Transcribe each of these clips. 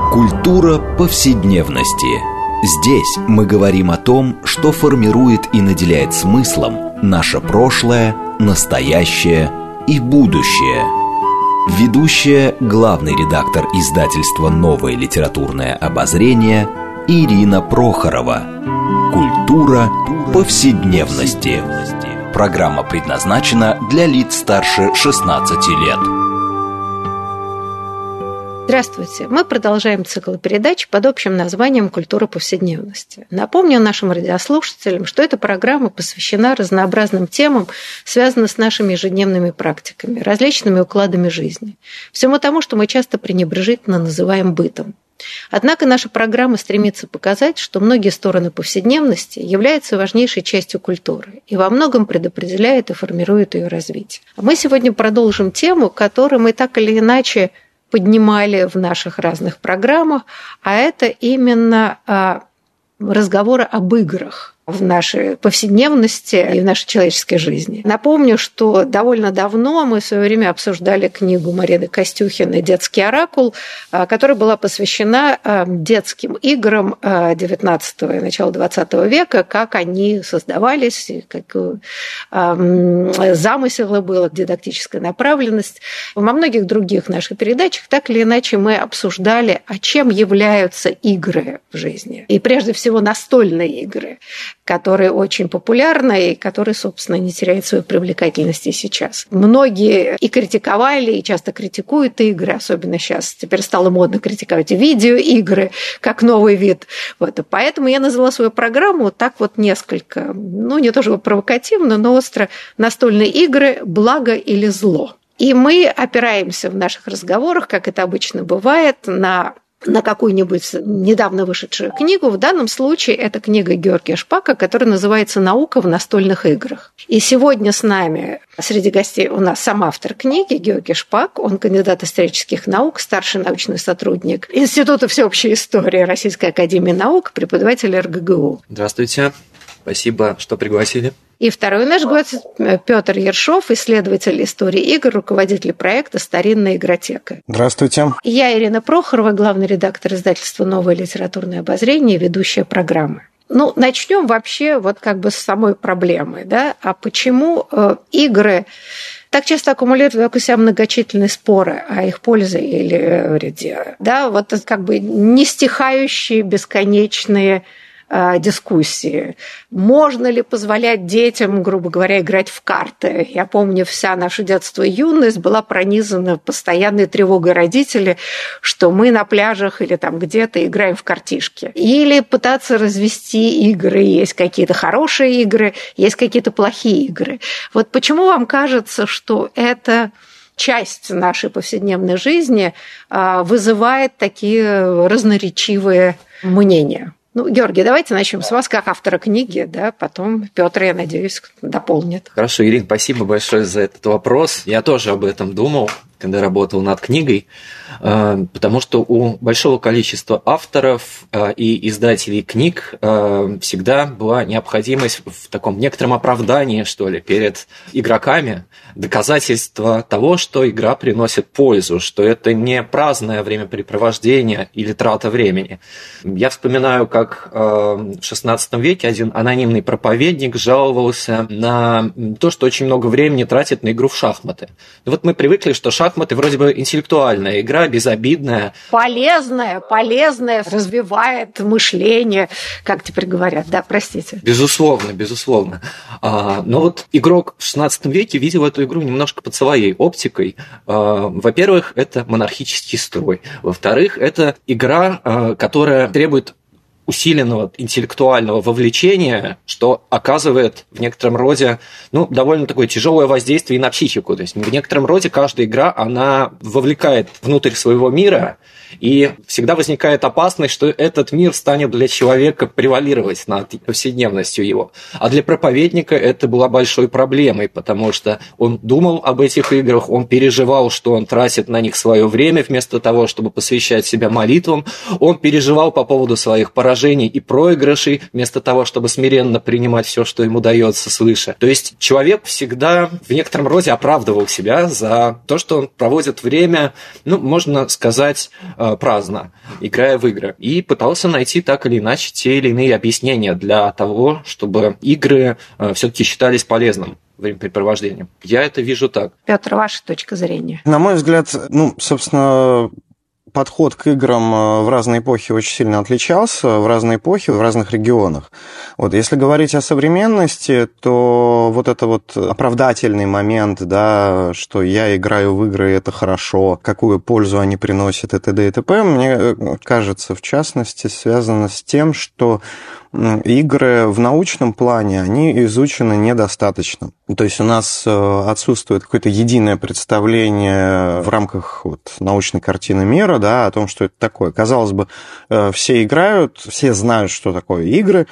Культура повседневности. Здесь мы говорим о том, что формирует и наделяет смыслом наше прошлое, настоящее и будущее. Ведущая, главный редактор издательства «Новое литературное обозрение» Ирина Прохорова. Культура повседневности. Программа предназначена для лиц старше 16 лет. Здравствуйте! Мы продолжаем цикл передач под общим названием «Культура повседневности». Напомню нашим радиослушателям, что эта программа посвящена разнообразным темам, связанным с нашими ежедневными практиками, различными укладами жизни, всему тому, что мы часто пренебрежительно называем бытом. Однако наша программа стремится показать, что многие стороны повседневности являются важнейшей частью культуры и во многом предопределяют и формируют ее развитие. Мы сегодня продолжим тему, которую мы так или иначе поднимали в наших разных программах, а это именно разговоры об играх в нашей повседневности и в нашей человеческой жизни. Напомню, что довольно давно мы в свое время обсуждали книгу Марины Костюхиной «Детский оракул», которая была посвящена детским играм XIX и начала XX века, как они создавались, как замысел был, дидактическая направленность. Во многих других наших передачах так или иначе мы обсуждали, чем являются игры в жизни. И прежде всего настольные игры, которые очень популярны и которые, собственно, не теряют своей привлекательности сейчас. Многие и критиковали, и часто критикуют игры, особенно сейчас. Теперь стало модно критиковать видеоигры как новый вид. Вот. Поэтому я назвала свою программу так вот несколько, не то чтобы провокативно, но остро: настольные игры «Благо или зло?». И мы опираемся в наших разговорах, как это обычно бывает, на какую-нибудь недавно вышедшую книгу. В данном случае это книга Георгия Шпака, которая называется «Наука в настольных играх». И сегодня с нами среди гостей у нас сам автор книги Георгий Шпак. Он кандидат исторических наук, старший научный сотрудник Института всеобщей истории Российской академии наук, преподаватель РГГУ. Здравствуйте. Спасибо, что пригласили. И второй наш гость Петр Ершов, исследователь истории игр, руководитель проекта «Старинная игротека». Здравствуйте. И я, Ирина Прохорова, главный редактор издательства «Новое литературное обозрение» и ведущая программы. Начнем вообще с самой проблемы. Да? А почему игры так часто аккумулируют вокруг себя многочисленные споры о их пользе или вреде? Да? Не стихающие, бесконечные дискуссии. Можно ли позволять детям, грубо говоря, играть в карты? Я помню, вся наша детство и юность была пронизана постоянной тревогой родителей, что мы на пляжах или там где-то играем в картишки. Или пытаться развести игры. Есть какие-то хорошие игры, есть какие-то плохие игры. Вот почему вам кажется, что это часть нашей повседневной жизни вызывает такие разноречивые мнения? Георгий, давайте начнем с вас, как автора книги, да, потом Петр, я надеюсь, дополнит. Хорошо, Ирина, спасибо большое за этот вопрос. Я тоже об этом думал, когда работал над книгой, потому что у большого количества авторов и издателей книг всегда была необходимость в таком некотором оправдании, что ли, перед игроками, доказательство того, что игра приносит пользу, что это не праздное времяпрепровождение или трата времени. Я вспоминаю, как в XVI веке один анонимный проповедник жаловался на то, что очень много времени тратит на игру в шахматы. Мы привыкли, что шахматы вроде бы интеллектуальная игра, безобидная. Полезная, развивает мышление, как теперь говорят, да, простите. Безусловно. Но игрок в XVI веке видел эту игру немножко под своей оптикой. Во-первых, это монархический строй. Во-вторых, это игра, которая требует усиленного интеллектуального вовлечения, что оказывает в некотором роде довольно такое тяжелое воздействие и на психику. То есть в некотором роде каждая игра, она вовлекает внутрь своего мира, и всегда возникает опасность, что этот мир станет для человека превалировать над повседневностью его. А для проповедника это была большой проблемой, потому что он думал об этих играх, он переживал, что он тратит на них свое время вместо того, чтобы посвящать себя молитвам, он переживал по поводу своих поражений поражений и проигрышей, вместо того, чтобы смиренно принимать все, что ему дается свыше. То есть человек всегда в некотором роде оправдывал себя за то, что он проводит время, можно сказать, праздно, играя в игры. И пытался найти так или иначе те или иные объяснения для того, чтобы игры все-таки считались полезным времяпрепровождением. Я это вижу так. Петр, ваша точка зрения? На мой взгляд, собственно, подход к играм в разные эпохи очень сильно отличался, в разные эпохи, в разных регионах. Если говорить о современности, то это оправдательный момент, да, что я играю в игры, это хорошо, какую пользу они приносят, и т.д. и т.п., мне кажется, в частности, связано с тем, что игры в научном плане, они изучены недостаточно. То есть у нас отсутствует какое-то единое представление в рамках научной картины мира, да, о том, что это такое. Казалось бы, все играют, все знают, что такое игры,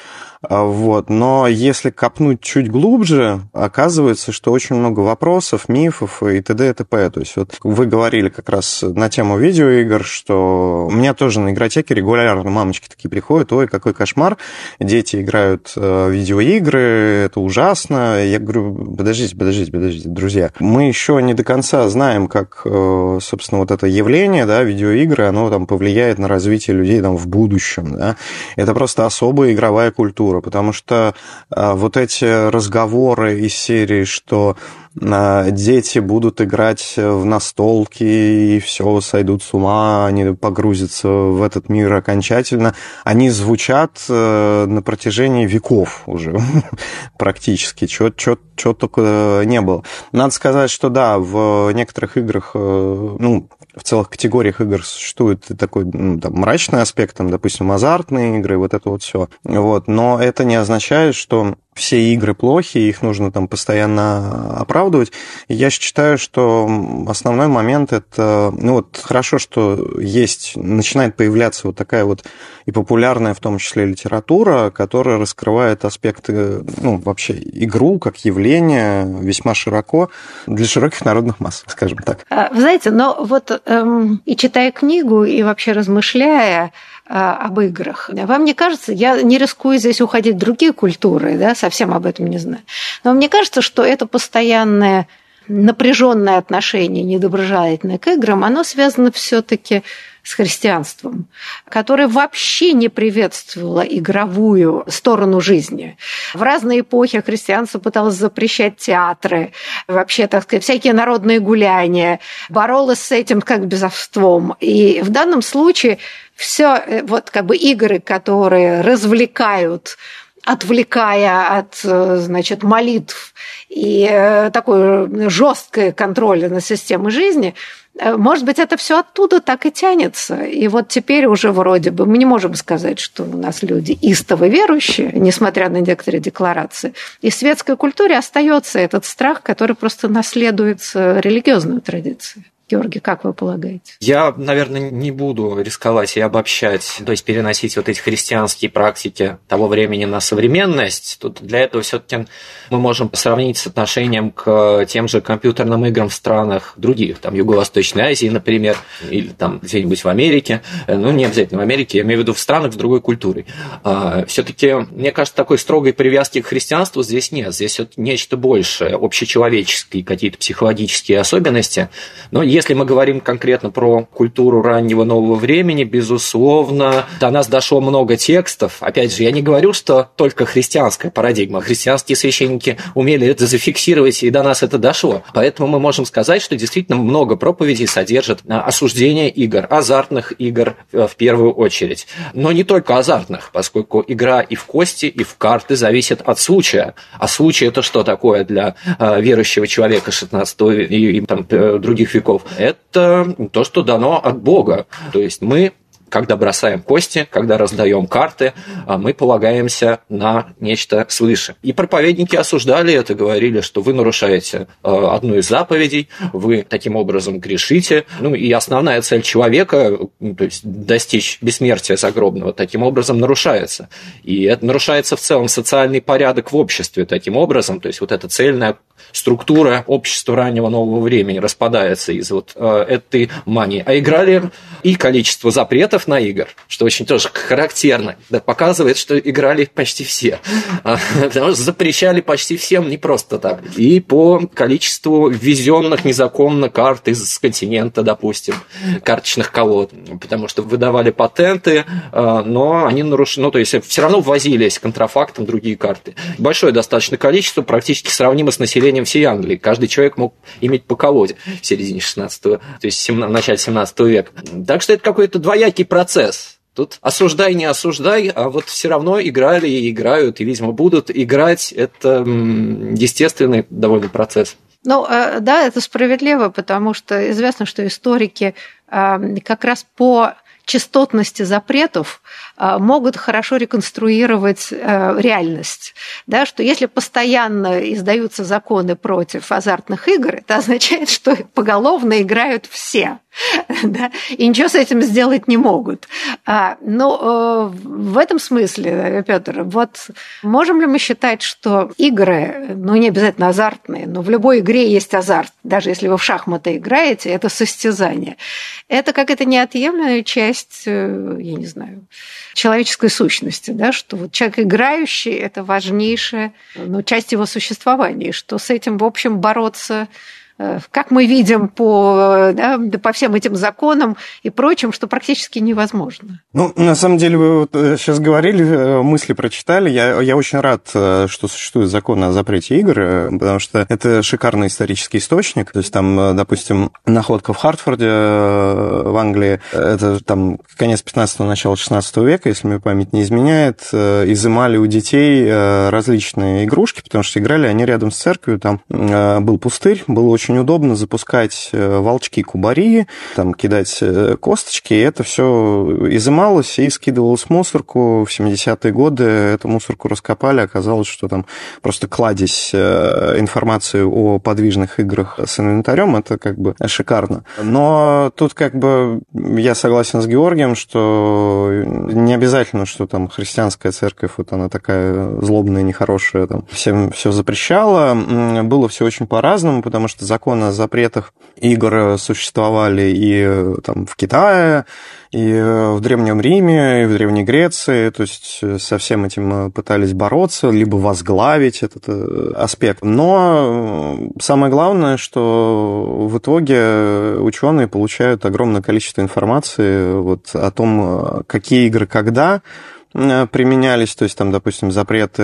но если копнуть чуть глубже, оказывается, что очень много вопросов, мифов и т.д. и т.п. То есть вы говорили как раз на тему видеоигр, что у меня тоже на игротеке регулярно мамочки такие приходят: ой, какой кошмар, дети играют в видеоигры, это ужасно. Я говорю: подождите, друзья, мы еще не до конца знаем, как, собственно, это явление, да, видеоигры, оно повлияет на развитие людей в будущем, да. Это просто особая игровая культура, потому что эти разговоры из серии, что дети будут играть в настолки и все, сойдут с ума, они погрузятся в этот мир окончательно, они звучат на протяжении веков уже практически, чего только не было. Надо сказать, что да, в некоторых играх, в целых категориях игр существует такой мрачный аспект, допустим, азартные игры, это все. Но это не означает, что все игры плохи, их нужно постоянно оправдывать. И я считаю, что основной момент это, хорошо, что начинает появляться такая и популярная в том числе литература, которая раскрывает аспекты, вообще игру как явление весьма широко для широких народных масс, скажем так. Вы знаете, и читая книгу, и вообще размышляя об играх. Вам не кажется, я не рискую здесь уходить в другие культуры, да, совсем об этом не знаю, но мне кажется, что это постоянное напряженное отношение недоброжелательное к играм, оно связано все-таки с христианством, которое вообще не приветствовало игровую сторону жизни. В разные эпохи христианство пыталось запрещать театры, вообще, так сказать, всякие народные гуляния, боролось с этим как безовством. И в данном случае все игры, которые развлекают, отвлекая от, молитв и такой жесткой контроля над системой жизни, может быть, это все оттуда так и тянется. И теперь уже вроде бы мы не можем сказать, что у нас люди истово верующие, несмотря на некоторые декларации. И в светской культуре остается этот страх, который просто наследуется религиозной традицией. Георгий, как вы полагаете? Я, наверное, не буду рисковать и обобщать, то есть переносить эти христианские практики того времени на современность. Тут для этого все-таки мы можем сравнить с отношением к тем же компьютерным играм в странах других, Юго-Восточной Азии, например, или где-нибудь в Америке. Не обязательно в Америке, я имею в виду в странах с другой культурой. Все-таки, мне кажется, такой строгой привязки к христианству здесь нет. Здесь нечто большее, общечеловеческие какие-то психологические особенности. Но если мы говорим конкретно про культуру раннего нового времени, безусловно, до нас дошло много текстов. Опять же, я не говорю, что только христианская парадигма. Христианские священники умели это зафиксировать, и до нас это дошло. Поэтому мы можем сказать, что действительно много проповедей содержит осуждение игр, азартных игр в первую очередь. Но не только азартных, поскольку игра и в кости, и в карты зависит от случая. А случай – это что такое для верующего человека 16 и других веков? Это то, что дано от Бога. То есть мы, когда бросаем кости, когда раздаем карты, мы полагаемся на нечто свыше. И проповедники осуждали это, говорили, что вы нарушаете одну из заповедей, вы таким образом грешите. И основная цель человека, то есть достичь бессмертия загробного, таким образом нарушается. И это нарушается в целом социальный порядок в обществе таким образом. То есть эта цельная структура общества раннего нового времени распадается из этой мании. А играли и количество запретов на игр, что очень тоже характерно, да, показывает, что играли почти все. Потому что запрещали почти всем не просто так. И по количеству ввезенных незаконно карт из континента, допустим, карточных колод, потому что выдавали патенты, но они нарушили, ну, то есть все равно ввозились контрафактом другие карты. Большое достаточно количество, практически сравнимо с населением всей Англии. Каждый человек мог иметь по колоде в середине 16-го, то есть в начале 17 века. Так что это какой-то двоякий процесс. Тут осуждай, не осуждай, а вот все равно играли и играют, и, видимо, будут играть. Это естественный довольно процесс. Ну, да, это справедливо, потому что известно, что историки как раз по частотности запретов могут хорошо реконструировать реальность. Да, что если постоянно издаются законы против азартных игр, это означает, что поголовно играют все. Да, и ничего с этим сделать не могут. Но в этом смысле, Петр, вот можем ли мы считать, что игры, ну не обязательно азартные, но в любой игре есть азарт, даже если вы в шахматы играете, это состязание. Это какая-то неотъемлемая часть, я не знаю, человеческой сущности, да, что вот человек играющий – это важнейшая часть его существования, что с этим, в общем, бороться, как мы видим по всем этим законам и прочим, что практически невозможно. Ну, на самом деле, вы вот сейчас говорили, мысли прочитали. Я очень рад, что существует закон о запрете игр, потому что это шикарный исторический источник. То есть там, допустим, находка в Хартфорде в Англии, это там конец 15-го, начало 16 века, если мне память не изменяет, изымали у детей различные игрушки, потому что играли они рядом с церковью, там был пустырь, было очень удобно запускать волчки-кубари, там кидать косточки, и это все изымалось и скидывалось в мусорку. В 70-е годы эту мусорку раскопали, оказалось, что там просто кладезь информации о подвижных играх с инвентарем, это как бы шикарно. Но тут как бы я согласен с Георгием, что не обязательно, что там христианская церковь, вот она такая злобная, нехорошая, там всем все запрещала. Было все очень по-разному, потому что законы о запретах игр существовали и там в Китае, и в Древнем Риме, и в Древней Греции, то есть со всем этим пытались бороться, либо возглавить этот аспект. Но самое главное, что в итоге ученые получают огромное количество информации вот о том, какие игры когда применялись, то есть там, допустим, запреты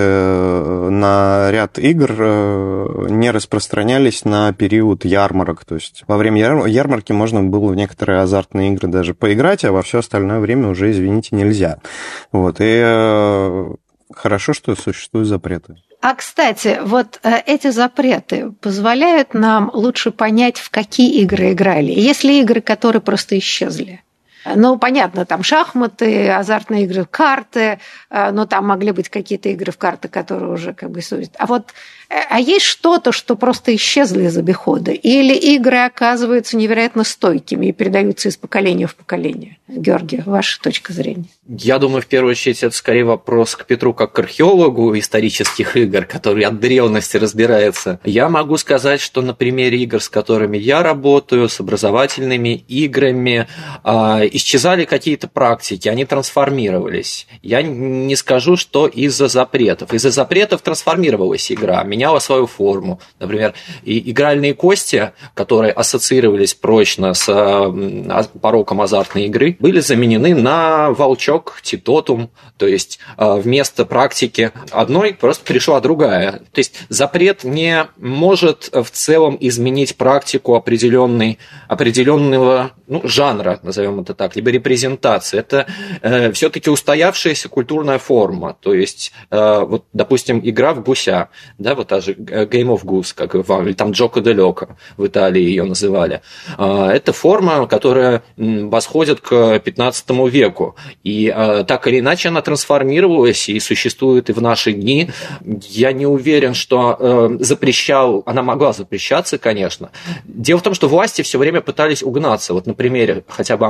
на ряд игр не распространялись на период ярмарок, то есть во время ярмарки можно было в некоторые азартные игры даже поиграть, а во все остальное время уже, извините, нельзя. Вот, и хорошо, что существуют запреты. А, кстати, вот эти запреты позволяют нам лучше понять, в какие игры играли. Есть ли игры, которые просто исчезли? Ну, понятно, там шахматы, азартные игры, карты, но там могли быть какие-то игры в карты, которые уже как бы существуют. А вот есть что-то, что просто исчезло из обихода? Или игры оказываются невероятно стойкими и передаются из поколения в поколение? Георгий, ваша точка зрения? Я думаю, в первую очередь, это скорее вопрос к Петру как к археологу исторических игр, который от древности разбирается. Я могу сказать, что на примере игр, с которыми я работаю, с образовательными играми, исчезали какие-то практики, они трансформировались. Я не скажу, что из-за запретов. Из-за запретов трансформировалась игра, меняла свою форму. Например, игральные кости, которые ассоциировались прочно с пороком азартной игры, были заменены на волчок, титотум, то есть вместо практики одной просто пришла другая. То есть запрет не может в целом изменить практику определенного жанра, назовем это так, либо репрезентации. Это все-таки устоявшаяся культурная форма. То есть, вот, допустим, игра в гуся, да, вот та же Game of Goose, как или там Gioco de Loco в Италии ее называли. Это форма, которая восходит к 15 веку. И так или иначе она трансформировалась и существует и в наши дни. Я не уверен, что она могла запрещаться, конечно. Дело в том, что власти все время пытались угнаться. Вот на примере хотя бы английском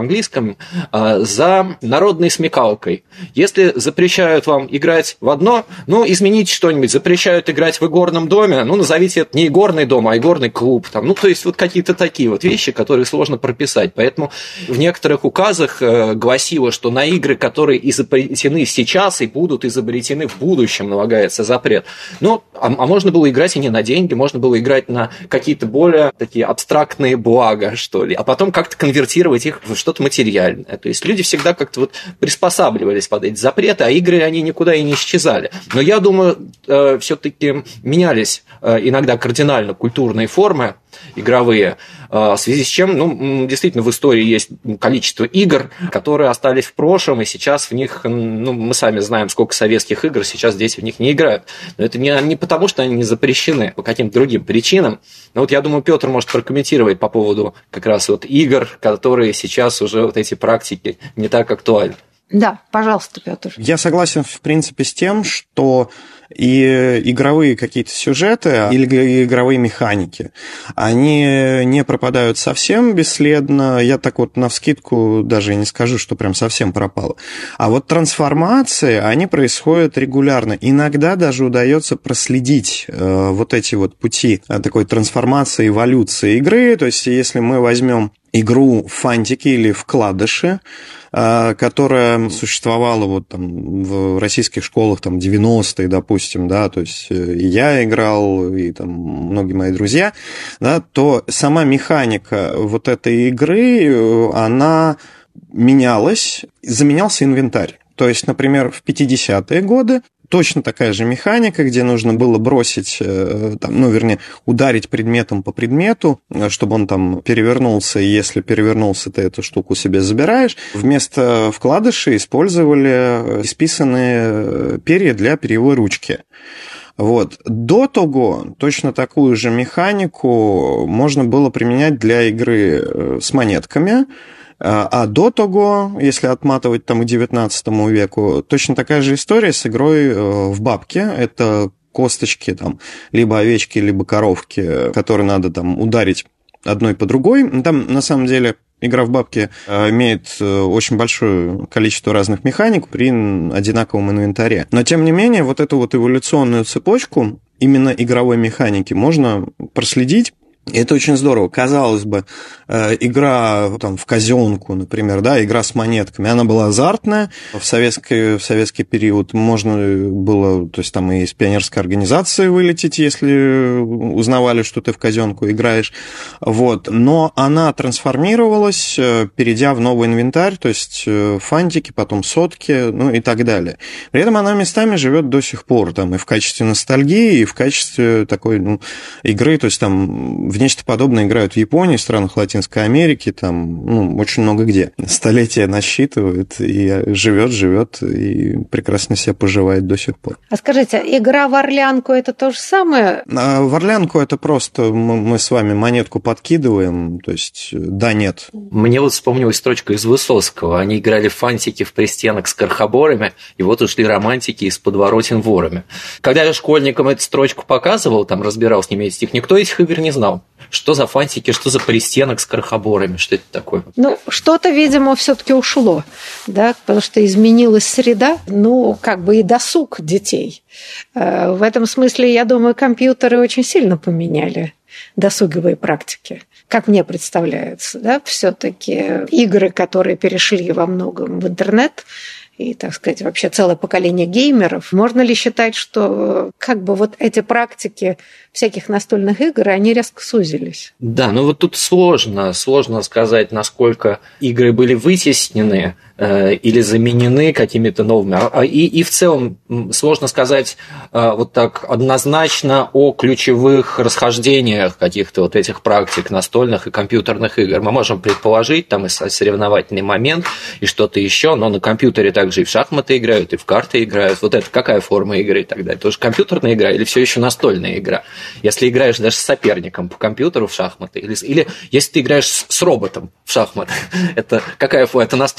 наблюдаем за народной смекалкой. Если запрещают вам играть в одно, измените что-нибудь. Запрещают играть в игорном доме, назовите это не игорный дом, а игорный клуб. То есть вот какие-то такие вот вещи, которые сложно прописать. Поэтому в некоторых указах гласило, что на игры, которые изобретены сейчас и будут изобретены в будущем, налагается запрет. А можно было играть и не на деньги, можно было играть на какие-то более такие абстрактные блага, что ли, а потом как-то конвертировать их в что-то материальное. То есть люди всегда как-то вот приспосабливались под эти запреты, а игры, они никуда и не исчезали. Но я думаю, все-таки менялись иногда кардинально культурные формы игровые, в связи с чем, действительно, в истории есть количество игр, которые остались в прошлом, и сейчас в них, мы сами знаем, сколько советских игр, сейчас дети в них не играют. Но это не потому, что они не запрещены, по каким-то другим причинам. Но вот я думаю, Петр может прокомментировать по поводу как раз вот игр, которые сейчас уже вот эти практики не так актуальны. Да, пожалуйста, Петр. Я согласен, в принципе, с тем, что и игровые какие-то сюжеты или игровые механики, они не пропадают совсем бесследно. Я так вот навскидку даже не скажу, что прям совсем пропало. А вот трансформации, они происходят регулярно. Иногда даже удается проследить вот эти вот пути такой трансформации, эволюции игры. То есть, если мы возьмем игру в фантики или вкладыши, которая существовала вот там в российских школах там 90-е, допустим, да, то есть и я играл, и там многие мои друзья, да, то сама механика вот этой игры, она менялась, заменялся инвентарь. То есть, например, в 50-е годы точно такая же механика, где нужно было бросить, ударить предметом по предмету, чтобы он там перевернулся, и если перевернулся, ты эту штуку себе забираешь. Вместо вкладышей использовали исписанные перья для перьевой ручки. Вот. До того точно такую же механику можно было применять для игры с монетками. А до того, если отматывать там к 19 веку, точно такая же история с игрой в бабки. Это косточки там, либо овечки, либо коровки, которые надо там ударить одной по другой. Там, на самом деле, игра в бабки имеет очень большое количество разных механик при одинаковом инвентаре. Но, тем не менее, вот эту вот эволюционную цепочку именно игровой механики можно проследить. И это очень здорово. Казалось бы, игра там, в казенку, например, да, игра с монетками, она была азартная. В советский период можно было, то есть там и из пионерской организации вылететь, если узнавали, что ты в казенку играешь. Вот. Но она трансформировалась, перейдя в новый инвентарь, то есть фантики, потом сотки, и так далее. При этом она местами живет до сих пор, там, и в качестве ностальгии, и в качестве такой игры, то есть там в нечто подобное играют в Японии, в странах Латинской Америки, там, очень много где. Столетия насчитывают, и живет, и прекрасно себя поживает до сих пор. А скажите, игра в орлянку – это то же самое? В орлянку это просто мы с вами монетку подкидываем, то есть да-нет. Мне вот вспомнилась строчка из Высоцкого. Они играли в фантики в пристенок с крохоборами, и вот ушли романтики из подворотен ворами. Когда я школьникам эту строчку показывал, там разбирал с ними эти стих, никто этих игр не знал. Что за фантики, что за пристенок с крохоборами, что это такое? Что-то, видимо, все-таки ушло, да, потому что изменилась среда, и досуг детей. В этом смысле, я думаю, компьютеры очень сильно поменяли досуговые практики, как мне представляется, да, все-таки игры, которые перешли во многом в интернет, и, так сказать, вообще целое поколение геймеров. Можно ли считать, что вот эти практики всяких настольных игр, они резко сузились? Да, вот тут сложно сказать, насколько игры были вытеснены или заменены какими-то новыми. И в целом сложно сказать вот так однозначно о ключевых расхождениях каких-то вот этих практик настольных и компьютерных игр. Мы можем предположить, там и соревновательный момент, и что-то еще, но на компьютере также и в шахматы играют, и в карты играют. Вот это какая форма игры и так далее? Это уже компьютерная игра или все еще настольная игра? Если играешь даже с соперником по компьютеру в шахматы, или если ты играешь с роботом в шахматы, это какая форма? Это настольная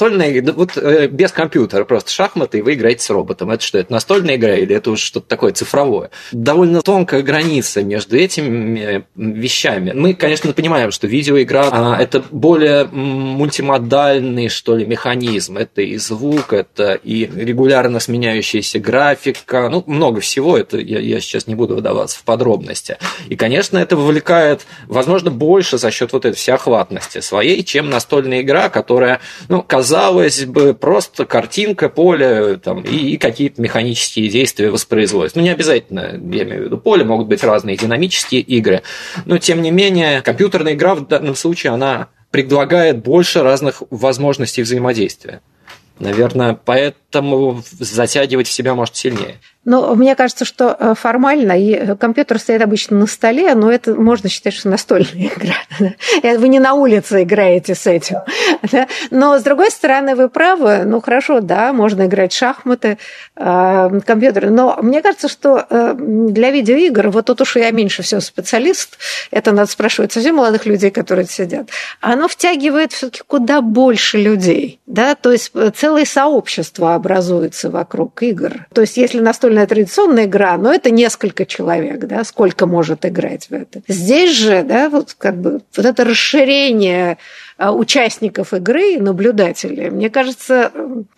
да вот без компьютера, просто шахматы, и вы играете с роботом. Это что, это настольная игра или это уже что-то такое цифровое? Довольно тонкая граница между этими вещами. Мы, конечно, понимаем, что видеоигра – это более мультимодальный, что ли, механизм. Это и звук, это и регулярно сменяющаяся графика, ну, много всего, это я сейчас не буду вдаваться в подробности. И, конечно, это вовлекает, возможно, больше за счет вот этой всеохватности своей, чем настольная игра, которая, ну, казалось бы, просто картинка, поле там, и какие-то механические действия воспроизводятся. Ну, не обязательно, я имею в виду поле, могут быть разные динамические игры, но, тем не менее, компьютерная игра в данном случае, она предлагает больше разных возможностей взаимодействия. Наверное, поэтому затягивать в себя может сильнее. Но мне кажется, что формально и компьютер стоит обычно на столе, но это можно считать, что настольная игра. Вы не на улице играете с этим. Но, с другой стороны, вы правы. Ну, хорошо, да, можно играть в шахматы, компьютеры. Но мне кажется, что для видеоигр, вот тут уж я меньше всего специалист, это надо спрашивать совсем молодых людей, которые сидят, оно втягивает все-таки куда больше людей. Да? То есть целое сообщество образуется вокруг игр. То есть если настольная традиционная игра, но это несколько человек, да, сколько может играть в это. Здесь же, да, вот как бы вот это расширение участников игры, наблюдателей, мне кажется,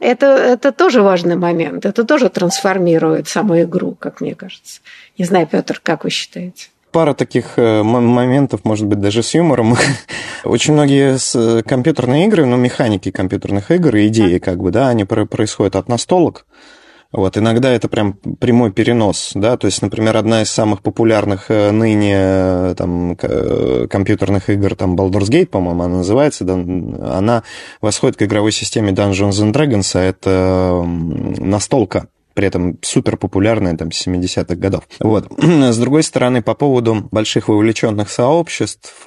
это тоже важный момент, это тоже трансформирует саму игру, как мне кажется. Не знаю, Петр, как вы считаете? Пара таких моментов, может быть, даже с юмором. Очень многие компьютерные игры, ну, механики компьютерных игр и идеи, как бы, да, они происходят от настолок. Вот, иногда это прям прямой перенос, да, то есть, например, одна из самых популярных ныне там, компьютерных игр, там, Baldur's Gate, по-моему, она называется, да, она восходит к игровой системе Dungeons and Dragons, а это настолка. При этом супер популярная там, с 70-х годов. Вот. С другой стороны, по поводу больших вовлеченных сообществ,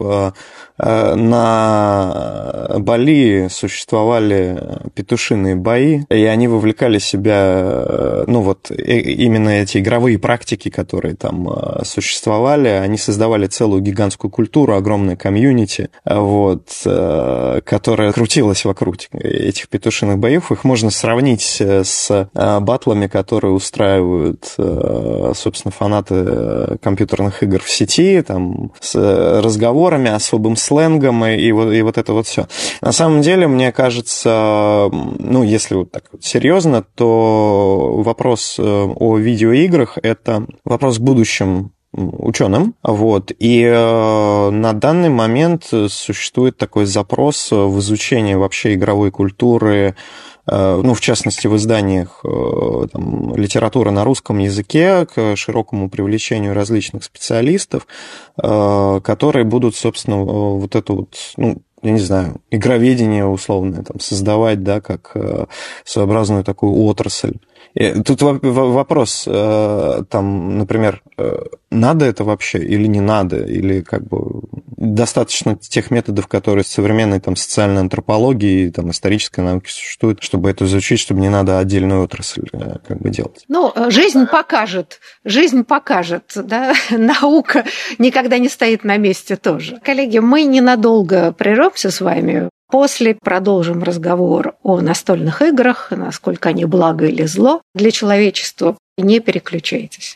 на Бали существовали петушиные бои, и они вовлекали себя, ну вот именно эти игровые практики, которые там существовали, они создавали целую гигантскую культуру, огромное комьюнити, вот, которая крутилась вокруг этих петушиных боев. Их можно сравнить с баттлами, которые устраивают, собственно, фанаты компьютерных игр в сети, там, с разговорами, особым сленгом и вот это вот все. На самом деле, мне кажется, ну, если вот так вот серьезно, то вопрос о видеоиграх – это вопрос к будущим ученым, вот, и на данный момент существует такой запрос в изучении вообще игровой культуры, ну, в частности, в изданиях там, литературы на русском языке к широкому привлечению различных специалистов, которые будут, собственно, вот эту вот, ну, я не знаю, игроведение условное там, создавать, да, как своеобразную такую отрасль. И тут вопрос, там, например, надо это вообще или не надо, или как бы достаточно тех методов, которые в современной там, социальной антропологии, там, исторической науке существуют, чтобы это изучить, чтобы не надо отдельную отрасль как бы делать. Ну, жизнь покажет, да, наука никогда не стоит на месте тоже. Коллеги, мы ненадолго прервемся с вами. После продолжим разговор о настольных играх, насколько они благо или зло для человечества. Не переключайтесь.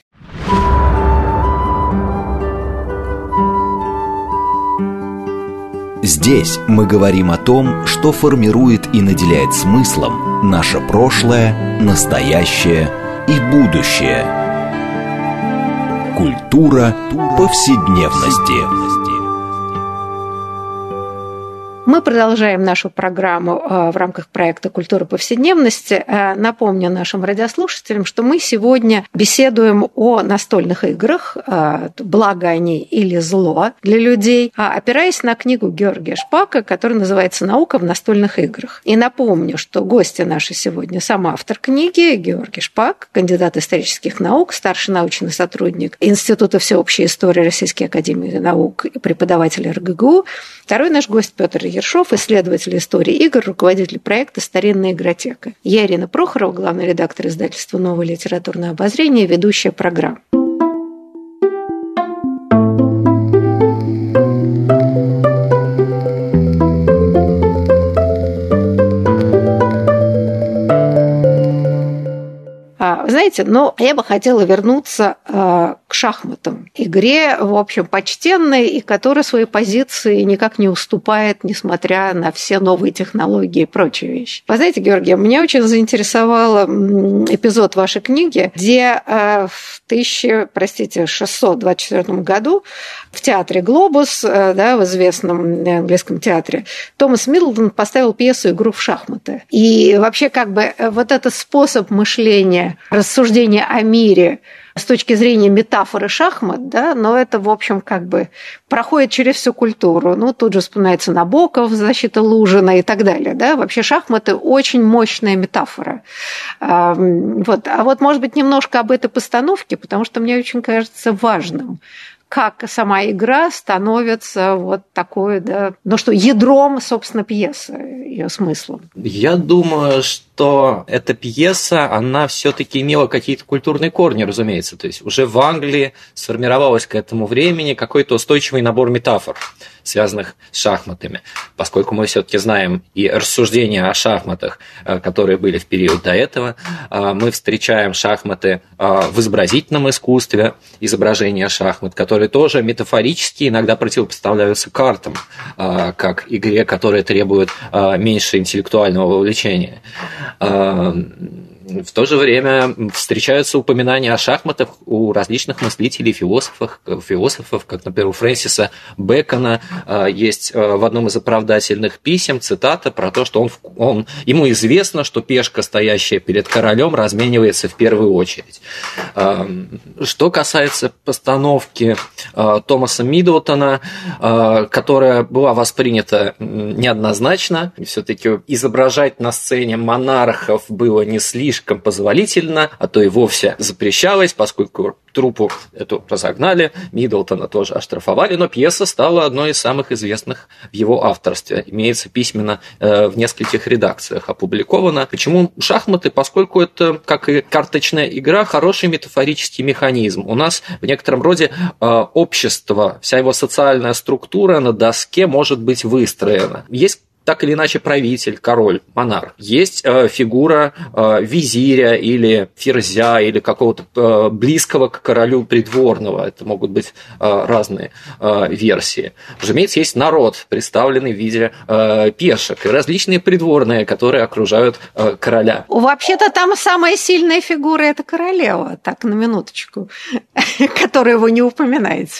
Здесь мы говорим о том, что формирует и наделяет смыслом наше прошлое, настоящее и будущее. Культура повседневности. Мы продолжаем нашу программу в рамках проекта «Культура повседневности». Напомню нашим радиослушателям, что мы сегодня беседуем о настольных играх, благо они или зло для людей, опираясь на книгу Георгия Шпака, которая называется «Наука в настольных играх». И напомню, что гостья наша сегодня сам автор книги Георгий Шпак, кандидат исторических наук, старший научный сотрудник Института всеобщей истории Российской академии наук и преподаватель РГГУ. Второй наш гость Петр Ершов, исследователь истории игр, руководитель проекта «Старинная игротека». Я Ирина Прохорова, главный редактор издательства «Новое литературное обозрение», ведущая программы. Вы знаете, но я бы хотела вернуться к шахматам. Игре, в общем, почтенной, и которая свои позиции никак не уступает, несмотря на все новые технологии и прочие вещи. Вы знаете, Георгий, меня очень заинтересовал эпизод вашей книги, где в 1624 году в театре «Глобус», да, в известном английском театре, Томас Миддлтон поставил пьесу «Игру в шахматы». И вообще как бы вот этот способ мышления, рассуждения о мире с точки зрения метафоры шахмат, да, но это, в общем, как бы проходит через всю культуру. Ну, тут же вспоминается Набоков, защита Лужина и так далее. Да. Вообще шахматы очень мощная метафора. Вот. А вот, может быть, немножко об этой постановке, потому что мне очень кажется важным, как сама игра становится вот такой, да, ну что, ядром, собственно, пьесы, ее смыслом. Я думаю, что эта пьеса, она все-таки имела какие-то культурные корни, разумеется. То есть уже в Англии сформировалось к этому времени какой-то устойчивый набор метафор, связанных с шахматами. Поскольку мы все-таки знаем и рассуждения о шахматах, которые были в период до этого, мы встречаем шахматы в изобразительном искусстве, изображения шахмат, которые тоже метафорически иногда противопоставляются картам, как игре, которая требует меньше интеллектуального вовлечения. В то же время встречаются упоминания о шахматах у различных мыслителей, философов, как, например, у Фрэнсиса Бэкона есть в одном из оправдательных писем цитата про то, что ему известно, что пешка, стоящая перед королем, разменивается в первую очередь. Что касается постановки Томаса Миддлтона, которая была воспринята неоднозначно, все-таки изображать на сцене монархов было не слишком позволительно, а то и вовсе запрещалось, поскольку труппу эту разогнали, Миддлтона тоже оштрафовали, но пьеса стала одной из самых известных в его авторстве. Имеется письменно в нескольких редакциях опубликовано. Почему шахматы? Поскольку это, как и карточная игра, хороший метафорический механизм. У нас в некотором роде общество, вся его социальная структура на доске может быть выстроена. Есть так или иначе правитель, король, монарх. Есть фигура визиря или ферзя или какого-то близкого к королю придворного. Это могут быть разные версии. Разумеется, есть народ, представленный в виде пешек, и различные придворные, которые окружают короля. Вообще-то там самая сильная фигура – это королева, так, на минуточку, которую вы не упоминаете.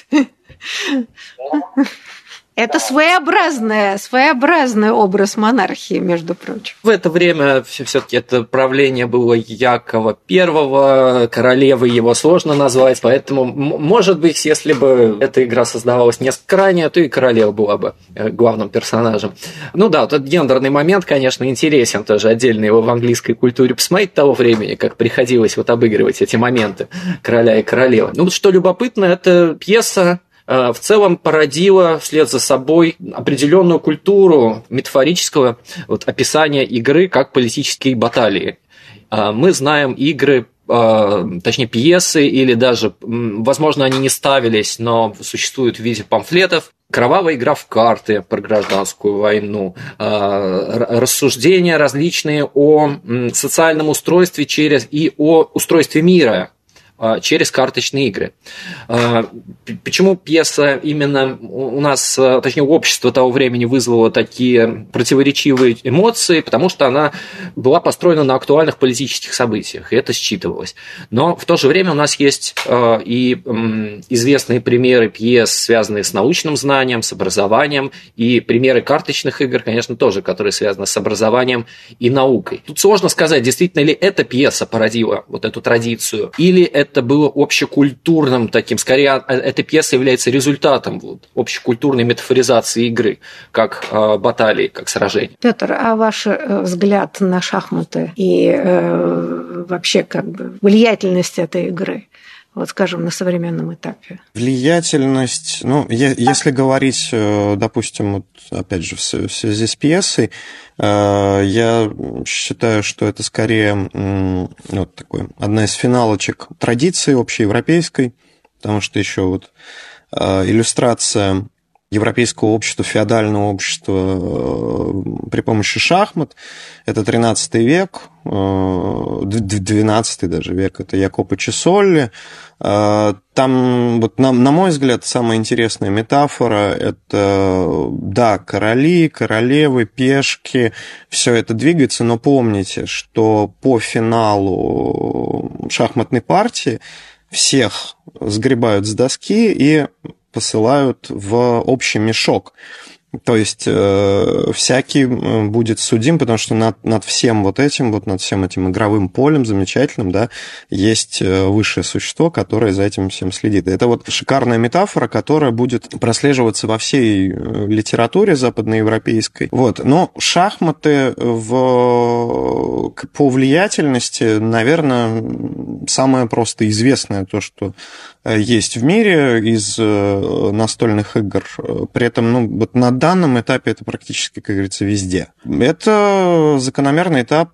Это своеобразный образ монархии, между прочим. В это время все-таки это правление было Якова I, королевой его сложно назвать, поэтому, может быть, если бы эта игра создавалась несколько ранее, то и королева была бы главным персонажем. Ну да, вот этот гендерный момент, конечно, интересен тоже отдельно его в английской культуре. Посмотрите того времени, как приходилось вот обыгрывать эти моменты короля и королевы. Ну, что любопытно, эта пьеса в целом породила вслед за собой определенную культуру метафорического описания игры как политические баталии. Мы знаем игры, точнее пьесы, или даже, возможно, они не ставились, но существуют в виде памфлетов. Кровавая игра в карты про гражданскую войну, рассуждения различные о социальном устройстве и о устройстве мира через карточные игры. Почему пьеса именно у нас, точнее, общество того времени вызвало такие противоречивые эмоции? Потому что она была построена на актуальных политических событиях, и это считывалось. Но в то же время у нас есть и известные примеры пьес, связанные с научным знанием, с образованием, и примеры карточных игр, конечно, тоже, которые связаны с образованием и наукой. Тут сложно сказать, действительно ли эта пьеса породила вот эту традицию, или это было общекультурным таким, скорее, эта пьеса является результатом общекультурной метафоризации игры, как баталии, как сражений. Петр, а ваш взгляд на шахматы и вообще как бы влиятельность этой игры? Вот, скажем, на современном этапе. Влиятельность, ну, если говорить, допустим, вот, опять же, в связи с пьесой, я считаю, что это скорее вот такой, одна из финалочек традиции общеевропейской, потому что еще вот иллюстрация европейского общества, феодального общества при помощи шахмат, это 13 век, XII даже век, это Якопо Чесолли. Там, вот, на мой взгляд, самая интересная метафора – это, да, короли, королевы, пешки, все это двигается, но помните, что по финалу шахматной партии всех сгребают с доски и посылают в общий мешок. То есть всякий будет судим, потому что над всем вот этим, вот над всем этим игровым полем замечательным, да, есть высшее существо, которое за этим всем следит. И это вот шикарная метафора, которая будет прослеживаться во всей литературе западноевропейской. Вот. Но шахматы по влиятельности, наверное, самое просто известное то, что есть в мире из настольных игр. При этом, ну, вот на данном этапе это практически, как говорится, везде. Это закономерный этап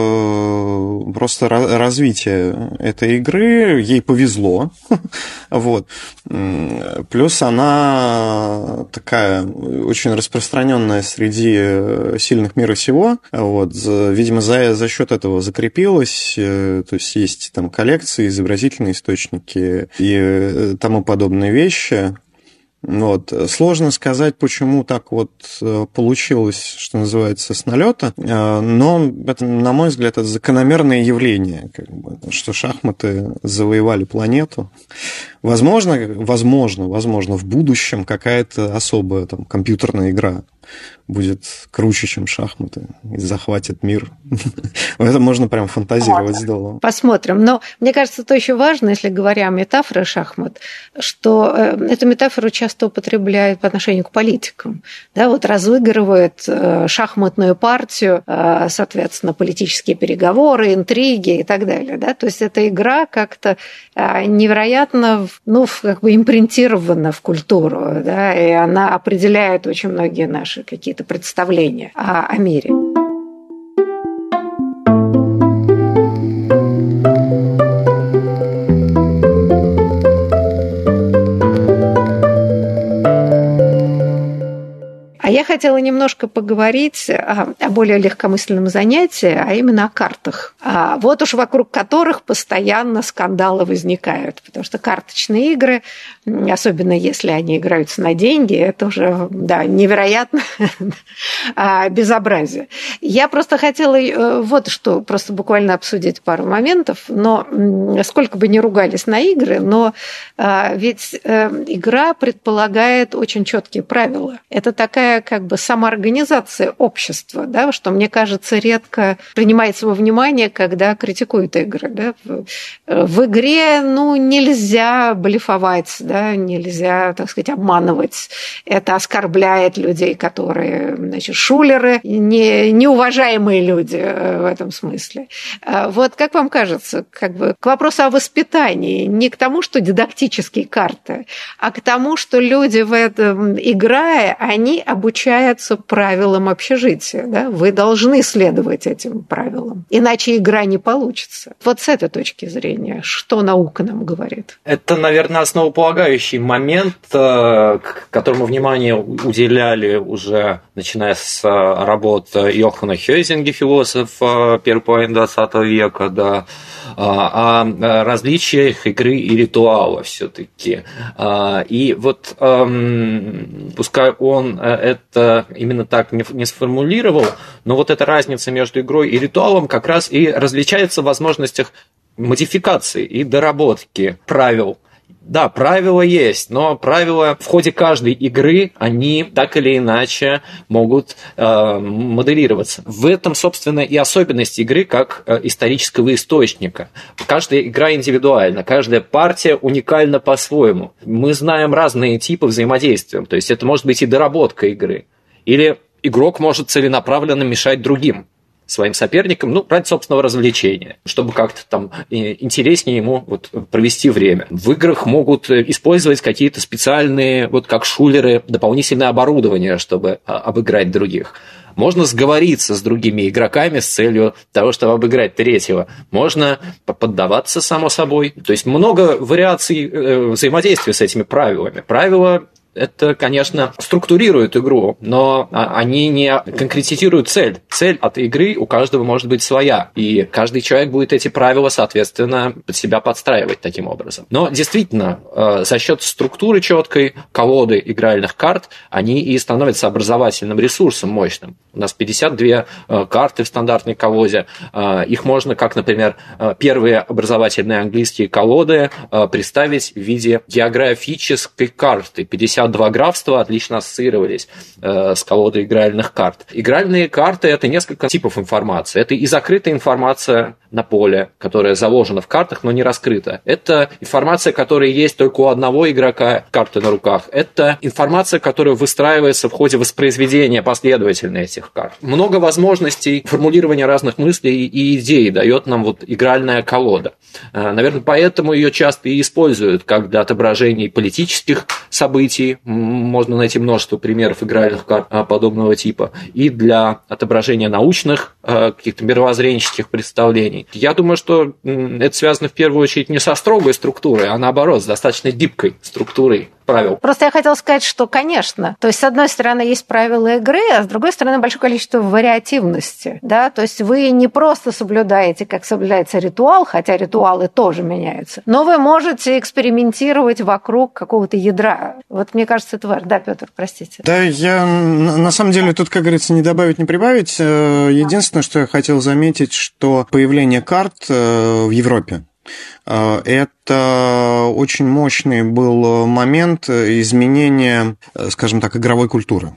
просто развития этой игры. Ей повезло. Вот. Плюс она такая очень распространенная среди сильных мира сего. Вот. Видимо, за счет этого закрепилась. То есть есть там коллекции, изобразительные источники и тому подобные вещи. Вот. Сложно сказать, почему так вот получилось, что называется, с налета, но это, на мой взгляд, это закономерное явление, как бы, что шахматы завоевали планету. Возможно, в будущем какая-то особая там компьютерная игра будет круче, чем шахматы, и захватит мир. Это можно прям фантазировать здорово. Посмотрим. Но мне кажется, то еще важно, если говоря о метафоре шахмат, что эту метафору часто употребляют по отношению к политикам. Да, вот разыгрывают шахматную партию, соответственно, политические переговоры, интриги и так далее. Да? То есть эта игра как-то невероятно, ну, как бы импринтирована в культуру, да, и она определяет очень многие наши какие-то представления о мире. Я хотела немножко поговорить о более легкомысленном занятии, а именно о картах. Вот уж вокруг которых постоянно скандалы возникают, потому что карточные игры, особенно если они играются на деньги, это уже, да, невероятно безобразие. Я просто хотела вот что, просто буквально обсудить пару моментов, но сколько бы ни ругались на игры, но ведь игра предполагает очень четкие правила. Это такая как бы самоорганизация общества, да, что, мне кажется, редко принимается во внимание, когда критикуют игры. Да. В игре, ну, нельзя блефовать, да, нельзя, так сказать, обманывать. Это оскорбляет людей, которые, значит, шулеры, неуважаемые люди в этом смысле. Вот как вам кажется, как бы к вопросу о воспитании, не к тому, что дидактические карты, а к тому, что люди в этом, играя, они обучаются правилам общежития. Да? Вы должны следовать этим правилам, иначе игра не получится. Вот с этой точки зрения, что наука нам говорит? Это, наверное, основополагающий момент, которому внимание уделяли уже, начиная с работ Йохана Хёйзинга, философа первой половины XX века, да, о различиях игры и ритуала все-таки. И вот пускай он это именно так не сформулировал, но вот эта разница между игрой и ритуалом как раз и различается в возможностях модификации и доработки правил. Да, правила есть, но правила в ходе каждой игры, они так или иначе могут моделироваться. В этом, собственно, и особенность игры как исторического источника. Каждая игра индивидуальна, каждая партия уникальна по-своему. Мы знаем разные типы взаимодействия, то есть это может быть и доработка игры, или игрок может целенаправленно мешать другим своим соперникам, ну, ради собственного развлечения, чтобы как-то там интереснее ему вот провести время. В играх могут использовать какие-то специальные, вот как шулеры, дополнительное оборудование, чтобы обыграть других. Можно сговориться с другими игроками с целью того, чтобы обыграть третьего. Можно поддаваться, само собой. То есть много вариаций взаимодействия с этими правилами. Правила это, конечно, структурирует игру, но они не конкретизируют цель. Цель от игры у каждого может быть своя, и каждый человек будет эти правила, соответственно, под себя подстраивать таким образом. Но действительно, за счет структуры четкой колоды игральных карт они и становятся образовательным ресурсом мощным. У нас 52 карты в стандартной колоде. Их можно, как, например, первые образовательные английские колоды представить в виде географической карты. 52 графства отлично ассоциировались с колодой игральных карт. Игральные карты – это несколько типов информации. Это и закрытая информация на поле, которая заложена в картах, но не раскрыта. Это информация, которая есть только у одного игрока, карты на руках. Это информация, которая выстраивается в ходе воспроизведения последовательно этих карт. Много возможностей формулирования разных мыслей и идей дает нам вот игральная колода. Наверное, поэтому ее часто и используют как для отображений политических событий. Можно найти множество примеров игральных карт подобного типа. И для отображения научных, каких-то мировоззренческих представлений. Я думаю, что это связано в первую очередь не со строгой структурой, а наоборот, с достаточно гибкой структурой правил. Просто я хотела сказать, что, конечно, то есть, с одной стороны, есть правила игры, а с другой стороны, большое количество вариативности, да, то есть вы не просто соблюдаете, как соблюдается ритуал, хотя ритуалы тоже меняются, но вы можете экспериментировать вокруг какого-то ядра. Вот мне кажется, это важно. Да, Петр, простите. Да, я на самом деле тут, как говорится, не добавить, не прибавить. Единственное, что я хотел заметить, что появление карт в Европе, это очень мощный был момент изменения, скажем так, игровой культуры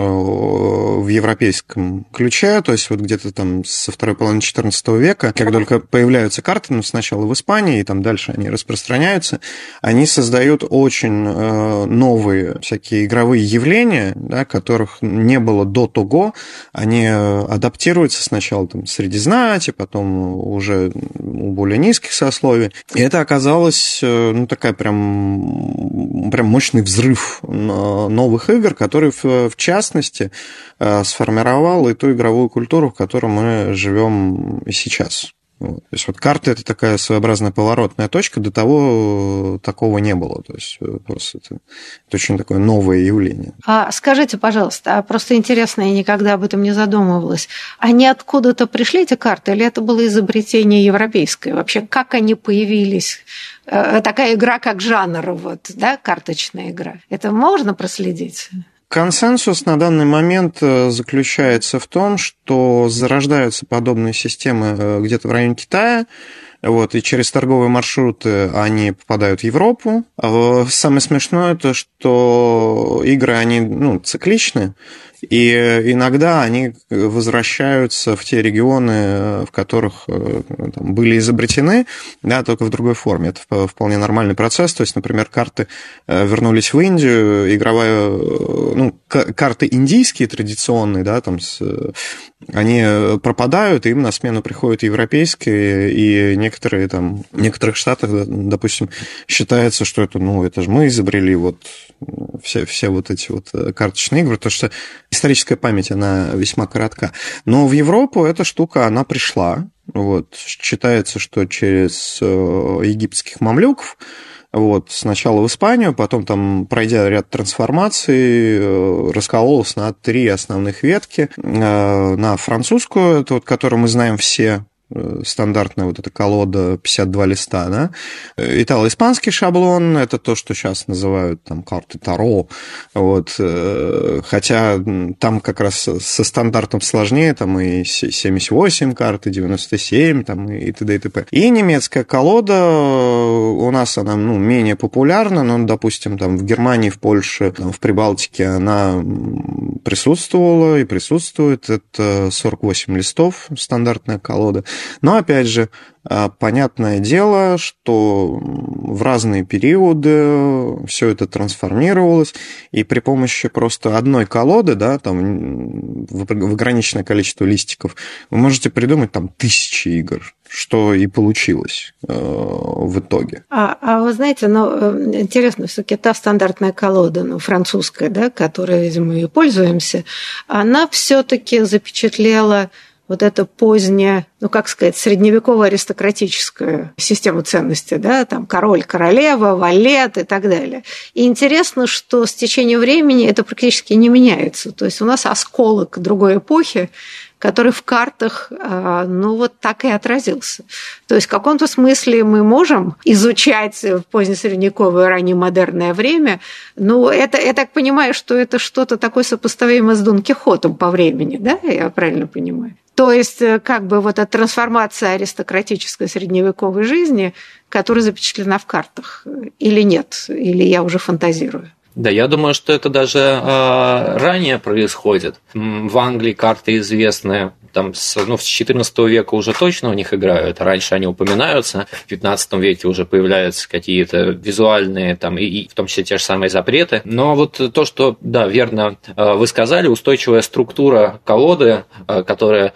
в европейском ключе, то есть вот где-то там со второй половины XIV века, как только появляются карты, ну, сначала в Испании, и там дальше они распространяются, они создают очень новые всякие игровые явления, да, которых не было до того, они адаптируются сначала там среди знати, потом уже у более низких сословий, и это оказалось, ну, такая прям мощный взрыв новых игр, который в частности сформировал и ту игровую культуру, в которой мы живем и сейчас. Вот. То есть вот карты – это такая своеобразная поворотная точка, до того такого не было. То есть просто это очень такое новое явление. А скажите, пожалуйста, просто интересно, я никогда об этом не задумывалась, они откуда-то пришли, эти карты, или это было изобретение европейское? Вообще, как они появились? Такая игра, как жанр, вот, да, карточная игра. Это можно проследить? Консенсус на данный момент заключается в том, что зарождаются подобные системы где-то в районе Китая, вот, и через торговые маршруты они попадают в Европу. Самое смешное то, что игры, они, ну, цикличны, и иногда они возвращаются в те регионы, в которых там были изобретены, да, только в другой форме. Это вполне нормальный процесс. То есть, например, карты вернулись в Индию, игровая, ну, карты индийские традиционные, да, там они пропадают, и им на смену приходят европейские, и в некоторых штатах, допустим, считается, что это, ну, это же мы изобрели вот все вот эти вот карточные игры, потому что историческая память, она весьма коротка. Но в Европу эта штука, она пришла. Вот. Считается, что через египетских мамлюков, вот, сначала в Испанию, потом там, пройдя ряд трансформаций, раскололась на 3 основных ветки. На французскую, это вот, которую мы знаем все, стандартная вот эта колода 52 листа, да. Итало-испанский шаблон, это то, что сейчас называют там карты Таро, вот, хотя там как раз со стандартом сложнее, там и 78 карт, и 97, там и т.д. и т.п. И немецкая колода, у нас она, ну, менее популярна, но, допустим, там в Германии, в Польше, там, в Прибалтике она присутствовала и присутствует, это 48 листов, стандартная колода. Но, опять же, понятное дело, что в разные периоды все это трансформировалось, и при помощи просто одной колоды, да, там, в ограниченное количество листиков, вы можете придумать там 1000 игр, что и получилось в итоге. А вы знаете, ну, интересно, все-таки та стандартная колода, ну, французская, да, которой, видимо, и пользуемся, она все-таки запечатлела вот это позднее, как сказать, средневековая аристократическая система ценностей, да, там король, королева, валет и так далее. И интересно, что с течением времени это практически не меняется. То есть у нас осколок другой эпохи, который в картах, так и отразился. То есть в каком-то смысле мы можем изучать позднесредневековое и раннемодерное время, но это, я так понимаю, что это что-то такое сопоставимое с Дон Кихотом по времени, да, я правильно понимаю? То есть вот эта трансформация аристократической средневековой жизни, которая запечатлена в картах, или нет, или я уже фантазирую? Да, я думаю, что это даже ранее происходит. В Англии карты известные, там, с XIV века уже точно у них играют, раньше они упоминаются, в XV веке уже появляются какие-то визуальные, там, и в том числе те же самые запреты. Но вот то, что, да, верно вы сказали, устойчивая структура колоды, которая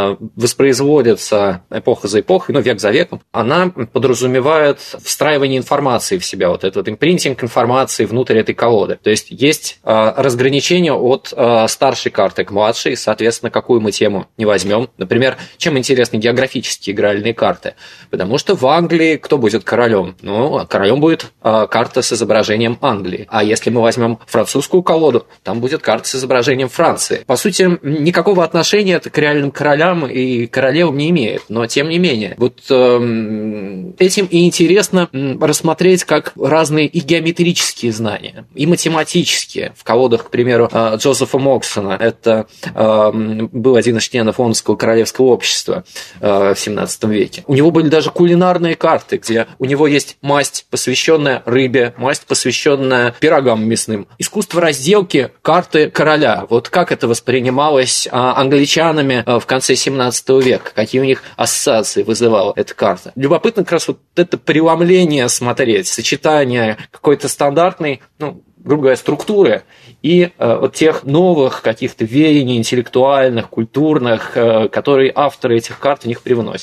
воспроизводится эпоха за эпохой, век за веком, она подразумевает встраивание информации в себя, вот этот импринтинг информации внутрь этой колоды. То есть есть разграничение от старшей карты к младшей, соответственно, какую мы тему не возьмем. Например, чем интересны географические игральные карты? Потому что в Англии кто будет королем? Королем будет карта с изображением Англии. А если мы возьмем французскую колоду, там будет карта с изображением Франции. По сути, никакого отношения это к реальным королям и королевам не имеет. Но тем не менее, вот этим и интересно рассмотреть как разные и геометрические знания, и математические. В колодах, к примеру, Джозефа Моксона, это был один из членов Лондонского королевского общества в 17 веке. У него были даже кулинарные карты, где у него есть масть, посвященная рыбе, масть, посвященная пирогам мясным. Искусство разделки карты короля. Вот как это воспринималось англичанами в конце 17 века? Какие у них ассоциации вызывала эта карта? Любопытно как раз вот это преломление смотреть, сочетание какой-то стандартной, грубо говоря, структуры и вот тех новых каких-то веяний интеллектуальных, культурных, которые авторы этих карт в них привносят.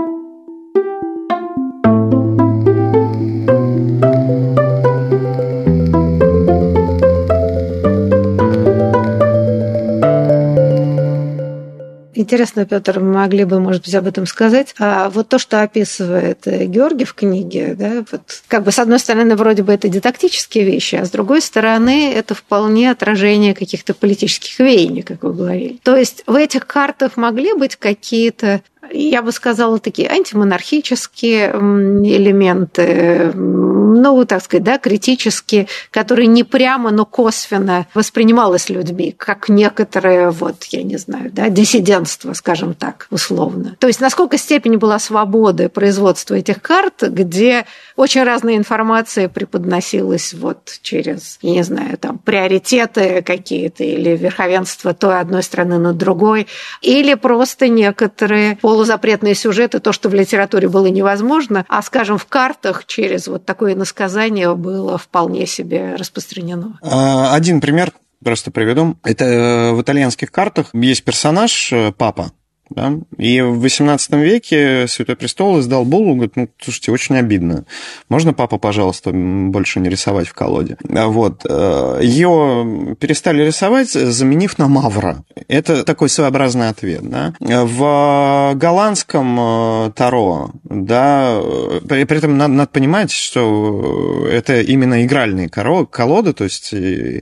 Интересно, Петр, мы могли бы, может быть, об этом сказать. А вот то, что описывает Георгий в книге, да, вот с одной стороны, вроде бы это дидактические вещи, а с другой стороны, это вполне отражение каких-то политических веяний, как вы говорили. То есть в этих картах могли быть какие-то, я бы сказала, такие антимонархические элементы, так сказать, да, критические, которые не прямо, но косвенно воспринималось людьми, как некоторое, я не знаю, да, диссидентство, скажем так, условно. То есть насколько степень была свободы производства этих карт, где очень разная информация преподносилась через, я не знаю, там, приоритеты какие-то или верховенство той одной страны над другой, или просто некоторые полузапретные сюжеты, то, что в литературе было невозможно, а, скажем, в картах через такое иносказание было вполне себе распространено. Один пример просто приведу. Это в итальянских картах есть персонаж папа. Да? И в XVIII веке Святой Престол издал буллу, говорит, слушайте, очень обидно. Можно папа, пожалуйста, больше не рисовать в колоде? Ее перестали рисовать, заменив на Мавра. Это такой своеобразный ответ. Да? В голландском Таро, да, при этом надо понимать, что это именно игральные колоды, то есть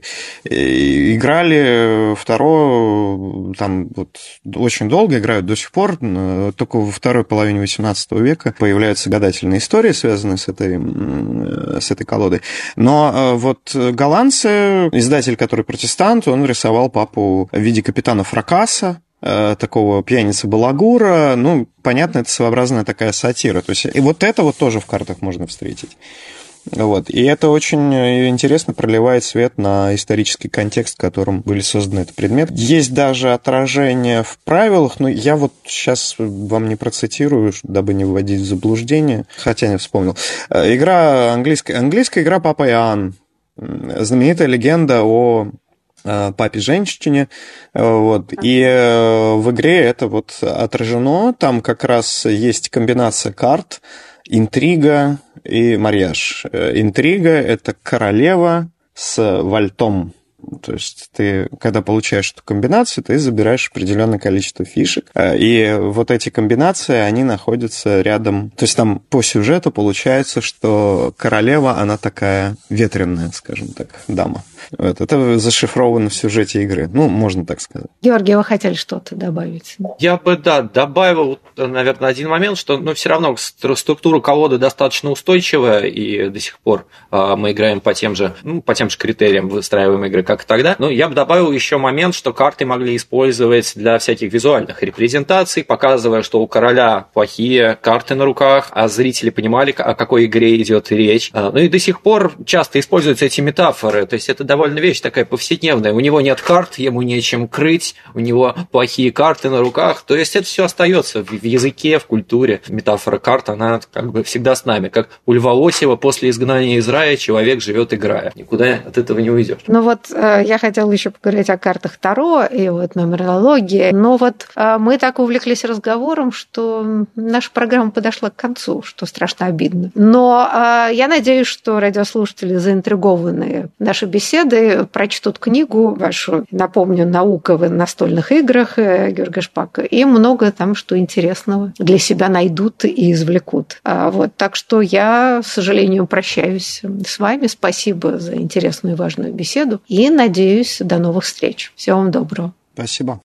играли в Таро там очень долго, играют до сих пор, только во второй половине XVIII века появляются гадательные истории, связанные с этой колодой. Но голландцы, издатель, который протестант, он рисовал папу в виде капитана Фракаса, такого пьяницы-балагура. Понятно, это своеобразная такая сатира. То есть, и это тоже в картах можно встретить. И это очень интересно проливает свет на исторический контекст, в котором были созданы этот предмет. Есть даже отражение в правилах, но я сейчас вам не процитирую, дабы не вводить в заблуждение, хотя не вспомнил. Английская игра «Папа Иоанн». Знаменитая легенда о папе-женщине, и в игре это отражено, там как раз есть комбинация карт, интрига и марьяж. Интрига – это королева с вальтом. То есть ты, когда получаешь эту комбинацию, ты забираешь определенное количество фишек, и вот эти комбинации, они находятся рядом. То есть там по сюжету получается, что королева, она такая ветреная, скажем так, дама. Вот. Это зашифровано в сюжете игры. Ну, можно так сказать. Георгий, вы хотели что-то добавить? Я бы, добавил, наверное, один момент, что все равно структура колоды достаточно устойчивая, и до сих пор мы играем по тем же критериям, выстраиваем игры, как и тогда. Но я бы добавил еще момент, что карты могли использовать для всяких визуальных репрезентаций, показывая, что у короля плохие карты на руках, а зрители понимали, о какой игре идет речь. Ну и до сих пор часто используются эти метафоры, то есть это довольно вещь такая повседневная. У него нет карт, ему нечем крыть, у него плохие карты на руках. То есть это все остается в языке, в культуре. Метафора карт, она как бы всегда с нами. Как у Льва Лосева после изгнания из рая человек живет играя. Никуда от этого не уйдешь. Ну вот я хотела еще поговорить о картах Таро и вот нумерологии. Но вот мы так увлеклись разговором, что наша программа подошла к концу, что страшно обидно. Но я надеюсь, что радиослушатели, заинтригованные нашей беседой, прочтут книгу вашу, напомню, «Наука в настольных играх» Георгия Шпака, и много там что интересного для себя найдут и извлекут. Вот, так что я, к сожалению, прощаюсь с вами. Спасибо за интересную и важную беседу. И надеюсь, до новых встреч. Всего вам доброго. Спасибо.